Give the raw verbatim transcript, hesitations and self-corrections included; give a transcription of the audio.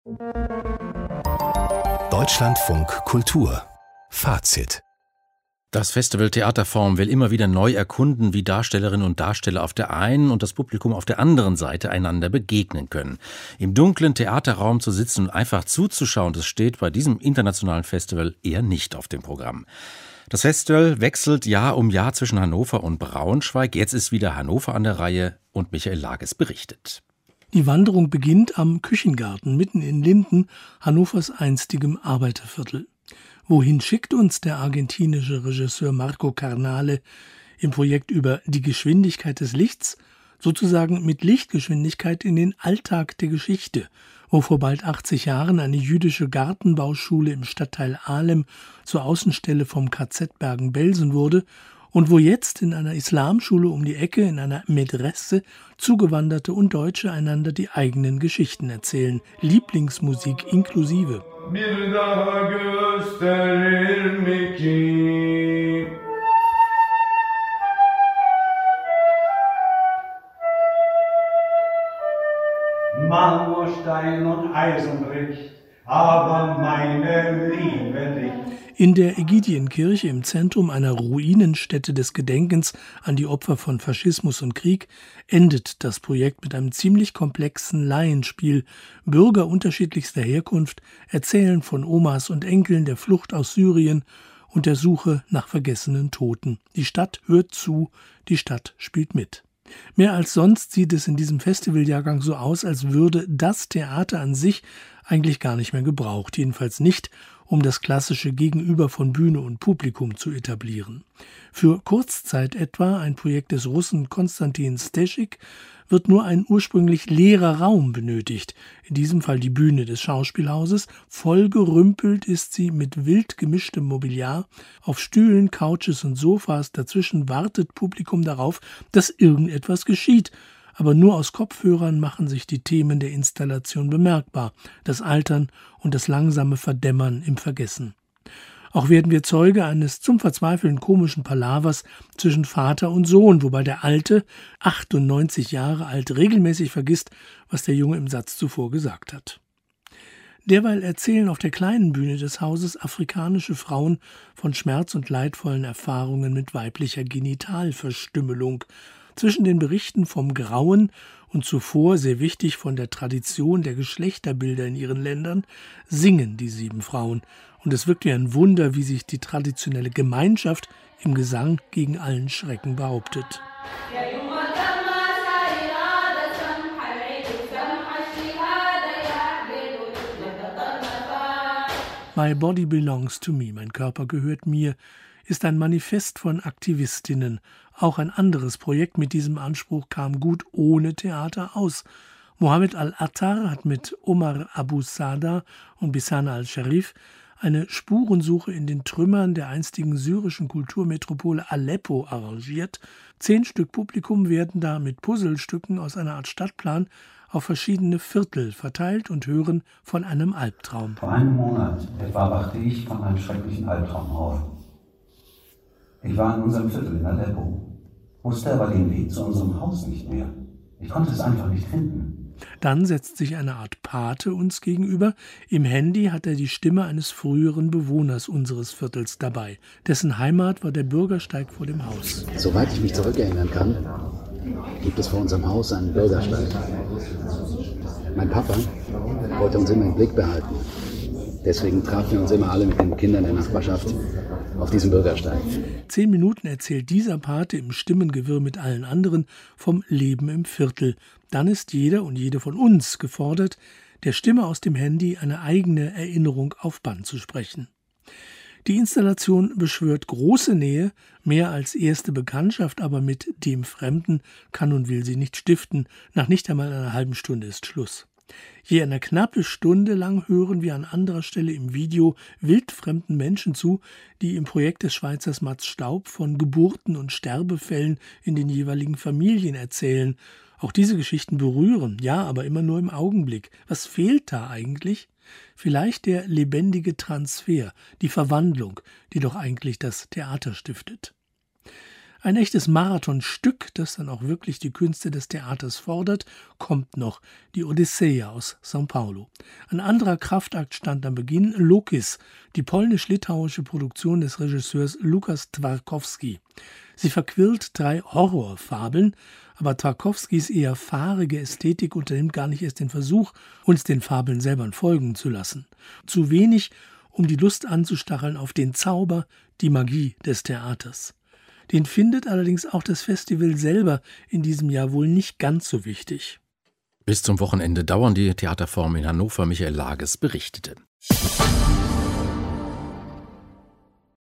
Deutschlandfunk Kultur Fazit. Das Festival Theaterform will immer wieder neu erkunden, wie Darstellerinnen und Darsteller auf der einen und das Publikum auf der anderen Seite einander begegnen können. Im dunklen Theaterraum zu sitzen und einfach zuzuschauen, das steht bei diesem internationalen Festival eher nicht auf dem Programm. Das Festival wechselt Jahr um Jahr zwischen Hannover und Braunschweig. Jetzt ist wieder Hannover an der Reihe und Michael Lages berichtet. Die Wanderung beginnt am Küchengarten mitten in Linden, Hannovers einstigem Arbeiterviertel. Wohin schickt uns der argentinische Regisseur Marco Carnale im Projekt über die Geschwindigkeit des Lichts, sozusagen mit Lichtgeschwindigkeit in den Alltag der Geschichte, wo vor bald achtzig Jahren eine jüdische Gartenbauschule im Stadtteil Ahlem zur Außenstelle vom K Z Bergen-Belsen wurde und wo jetzt in einer Islamschule um die Ecke, in einer Medresse, Zugewanderte und Deutsche einander die. Geschichten erzählen, Lieblingsmusik inklusive. Marmorstein und Eisen bricht, aber meine Liebe nicht. In der Ägidienkirche im Zentrum einer Ruinenstätte des Gedenkens an die Opfer von Faschismus und Krieg endet das Projekt mit einem ziemlich komplexen Laienspiel. Bürger unterschiedlichster Herkunft erzählen von Omas und Enkeln, der Flucht aus Syrien und der Suche nach vergessenen Toten. Die Stadt hört zu, die Stadt spielt mit. Mehr als sonst sieht es in diesem Festivaljahrgang so aus, als würde das Theater an sich eigentlich gar nicht mehr gebraucht, jedenfalls nicht, um das klassische Gegenüber von Bühne und Publikum zu etablieren. Für Kurzzeit etwa, ein Projekt des Russen Konstantin Steschik, wird nur ein ursprünglich leerer Raum benötigt, in diesem Fall die Bühne des Schauspielhauses. Vollgerümpelt ist sie mit wild gemischtem Mobiliar. Auf Stühlen, Couches und Sofas dazwischen wartet Publikum darauf, dass irgendetwas geschieht. Aber nur aus Kopfhörern machen sich die Themen der Installation bemerkbar, das Altern und das langsame Verdämmern im Vergessen. Auch werden wir Zeuge eines zum Verzweifeln komischen Palavers zwischen Vater und Sohn, wobei der Alte, achtundneunzig Jahre alt, regelmäßig vergisst, was der Junge im Satz zuvor gesagt hat. Derweil erzählen auf der kleinen Bühne des Hauses afrikanische Frauen von schmerz- und leidvollen Erfahrungen mit weiblicher Genitalverstümmelung. Zwischen den Berichten vom Grauen und zuvor, sehr wichtig, von der Tradition der Geschlechterbilder in ihren Ländern, singen die sieben Frauen. Und es wirkt wie ein Wunder, wie sich die traditionelle Gemeinschaft im Gesang gegen allen Schrecken behauptet. My Body Belongs to Me, mein Körper gehört mir, ist ein Manifest von Aktivistinnen. Auch ein anderes Projekt mit diesem Anspruch kam gut ohne Theater aus. Mohammed Al-Attar hat mit Omar Abu Sada und Bissana al-Sharif eine Spurensuche in den Trümmern der einstigen syrischen Kulturmetropole Aleppo arrangiert. Zehn Stück Publikum werden da mit Puzzlestücken aus einer Art Stadtplan auf verschiedene Viertel verteilt und hören von einem Albtraum. Vor einem Monat etwa wachte ich von einem schrecklichen Albtraum auf. Ich war in unserem Viertel in Aleppo, wusste aber den Weg zu unserem Haus nicht mehr. Ich konnte es einfach nicht finden. Dann setzt sich eine Art Pate uns gegenüber. Im Handy hat er die Stimme eines früheren Bewohners unseres Viertels dabei. Dessen Heimat war der Bürgersteig vor dem Haus. Soweit ich mich zurückerinnern kann, gibt es vor unserem Haus einen Bürgersteig. Mein Papa wollte uns immer im Blick behalten. Deswegen trafen wir uns immer alle mit den Kindern der Nachbarschaft auf diesem Bürgersteig. Zehn Minuten erzählt dieser Pate im Stimmengewirr mit allen anderen vom Leben im Viertel. Dann ist jeder und jede von uns gefordert, der Stimme aus dem Handy eine eigene Erinnerung auf Band zu sprechen. Die Installation beschwört große Nähe, mehr als erste Bekanntschaft, aber mit dem Fremden kann und will sie nicht stiften. Nach nicht einmal einer halben Stunde ist Schluss. Je eine knappe Stunde lang hören wir an anderer Stelle im Video wildfremden Menschen zu, die im Projekt des Schweizers Mats Staub von Geburten und Sterbefällen in den jeweiligen Familien erzählen. Auch diese Geschichten berühren, ja, aber immer nur im Augenblick. Was fehlt da eigentlich? Vielleicht der lebendige Transfer, die Verwandlung, die doch eigentlich das Theater stiftet. Ein echtes Marathonstück, das dann auch wirklich die Künste des Theaters fordert, kommt noch, die Odyssee aus São Paulo. Ein anderer Kraftakt stand am Beginn, Lokis, die polnisch-litauische Produktion des Regisseurs Lukas Twarkowski. Sie verquirlt drei Horrorfabeln, aber Twarkowskis eher fahrige Ästhetik unternimmt gar nicht erst den Versuch, uns den Fabeln selber folgen zu lassen. Zu wenig, um die Lust anzustacheln auf den Zauber, die Magie des Theaters. Den findet allerdings auch das Festival selber in diesem Jahr wohl nicht ganz so wichtig. Bis zum Wochenende dauern die Theaterformen in Hannover. Michael Lages berichtete.